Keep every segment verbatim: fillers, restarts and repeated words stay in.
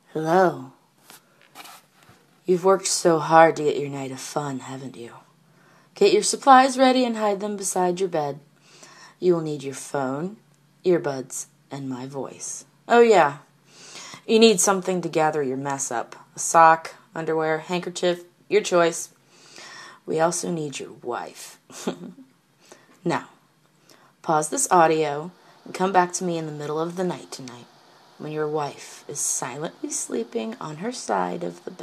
Hello. You've worked so hard to get your night of fun, haven't you? Get your supplies ready and hide them beside your bed. You will need your phone, earbuds, and my voice. Oh yeah, you need something to gather your mess up. A sock, underwear, handkerchief, your choice. We also need your wife. Now, pause this audio and come back to me in the middle of the night tonight when your wife is silently sleeping on her side of the bed.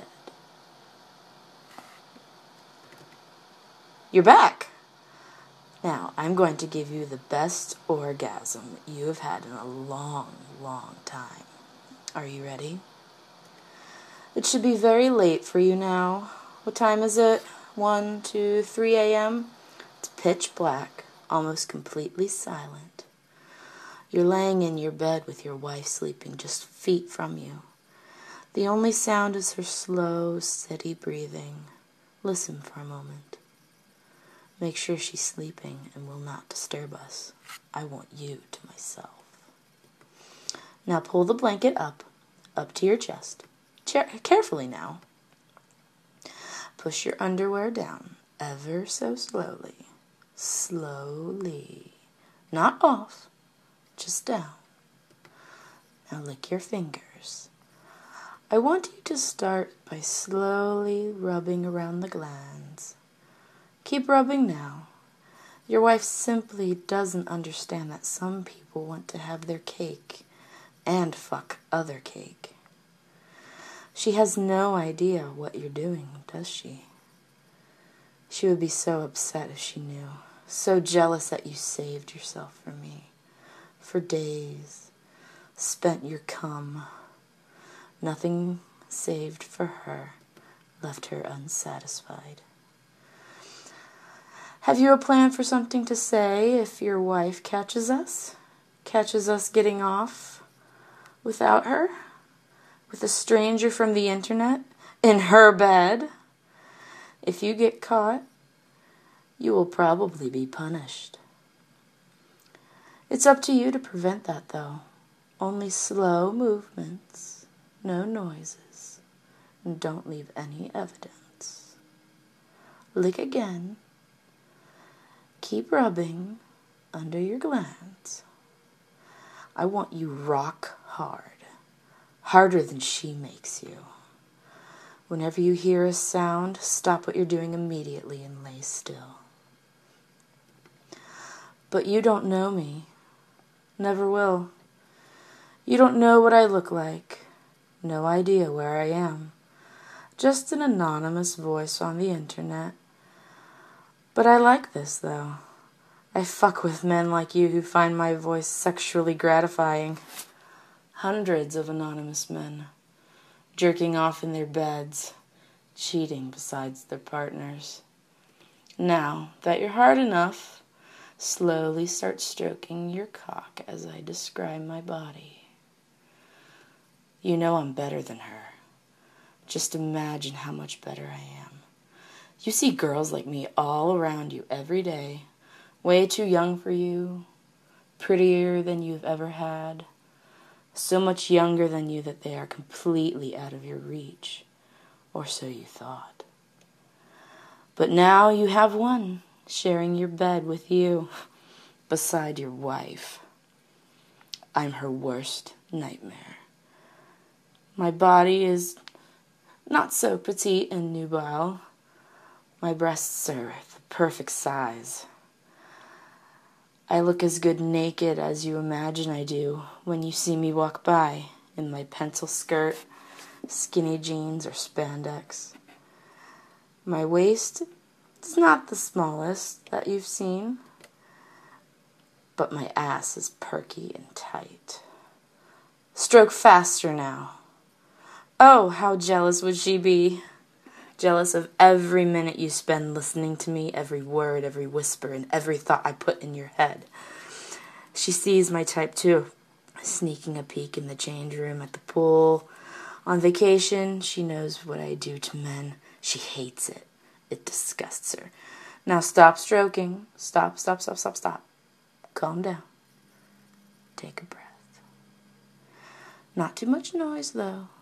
You're back! Now, I'm going to give you the best orgasm you have had in a long, long time. Are you ready? It should be very late for you now. What time is it? one, two, three a.m.? It's pitch black, almost completely silent. You're laying in your bed with your wife sleeping just feet from you. The only sound is her slow, steady breathing. Listen for a moment. Make sure she's sleeping and will not disturb us. I want you to myself. Now pull the blanket up, up to your chest. Che- carefully now. Push your underwear down, ever so slowly. Slowly. Not off, just down. Now lick your fingers. I want you to start by slowly rubbing around the glands. Keep rubbing now. Your wife simply doesn't understand that some people want to have their cake and fuck other cake. She has no idea what you're doing, does she? She would be so upset if she knew. So jealous that you saved yourself for me. For days. Spent your cum. Nothing saved for her. Left her unsatisfied. Have you a plan for something to say if your wife catches us? Catches us getting off without her? With a stranger from the internet? In her bed? If you get caught, you will probably be punished. It's up to you to prevent that, though. Only slow movements, no noises, and don't leave any evidence. Lick again. Keep rubbing under your glands. I want you rock hard, harder than she makes you. Whenever you hear a sound, stop what you're doing immediately and lay still. But you don't know me. Never will. You don't know what I look like. No idea where I am. Just an anonymous voice on the internet. But I like this, though. I fuck with men like you who find my voice sexually gratifying. Hundreds of anonymous men, jerking off in their beds, cheating besides their partners. Now that you're hard enough, slowly start stroking your cock as I describe my body. You know I'm better than her. Just imagine how much better I am. You see girls like me all around you every day, way too young for you, prettier than you've ever had, so much younger than you that they are completely out of your reach, or so you thought. But now you have one sharing your bed with you, beside your wife. I'm her worst nightmare. My body is not so petite and nubile. My breasts are the perfect size. I look as good naked as you imagine I do when you see me walk by in my pencil skirt, skinny jeans, or spandex. My waist is not the smallest that you've seen, but my ass is perky and tight. Stroke faster now. Oh, how jealous would she be? Jealous of every minute you spend listening to me, every word, every whisper, and every thought I put in your head. She sees my type too, sneaking a peek in the change room, at the pool. On vacation, she knows what I do to men. She hates it. It disgusts her. Now stop stroking. Stop, stop, stop, stop, stop. Calm down. Take a breath. Not too much noise, though.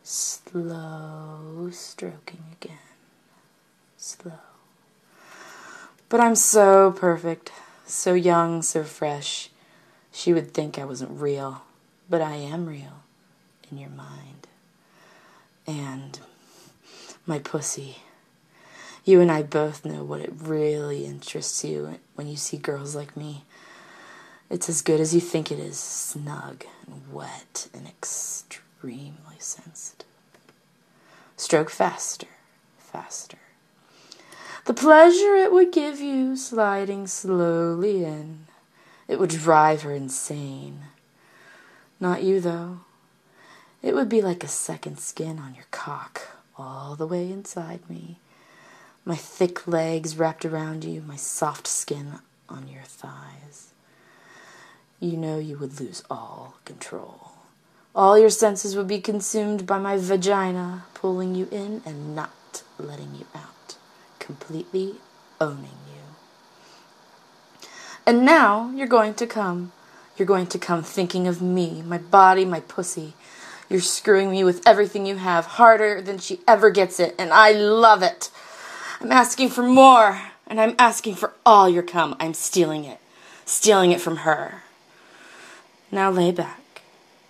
Slow stroking again. Slow. But I'm so perfect, so young, so fresh. She would think I wasn't real, but I am real in your mind. And my pussy. You and I both know what it really interests you when you see girls like me. It's as good as you think it is, snug and wet and extremely sensitive. Stroke faster, faster. The pleasure it would give you sliding slowly in. It would drive her insane. Not you, though. It would be like a second skin on your cock, all the way inside me. My thick legs wrapped around you, my soft skin on your thighs. You know you would lose all control. All your senses would be consumed by my vagina, pulling you in and not letting you out, completely owning you. And now you're going to come. You're going to come thinking of me, my body, my pussy. You're screwing me with everything you have, harder than she ever gets it, and I love it. I'm asking for more, and I'm asking for all your cum. I'm stealing it, stealing it from her. Now lay back.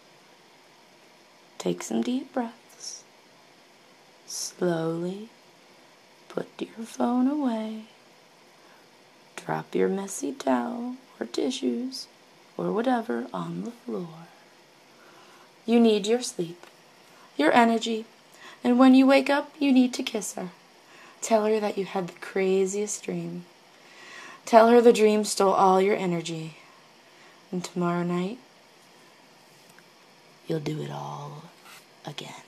Take some deep breaths. Slowly put your phone away. Drop your messy towel or tissues or whatever on the floor. You need your sleep, your energy, and when you wake up, you need to kiss her. Tell her that you had the craziest dream. Tell her the dream stole all your energy. And tomorrow night, you'll do it all again.